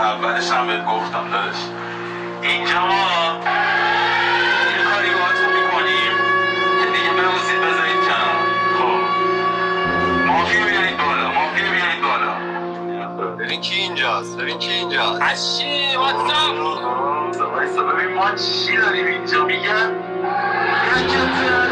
اولش هم بهت گفتم داداش، اینجا ما یه کاری باهاتون میکنیم که دیگه ببوسید بذارید کنار. خب مافیا بیارید بالا، مافیا بیارید بالا. ببین کی اینجاست، ببین کی اینجاست. اشی واتساپ. ببین ما چی داریم اینجا میگن.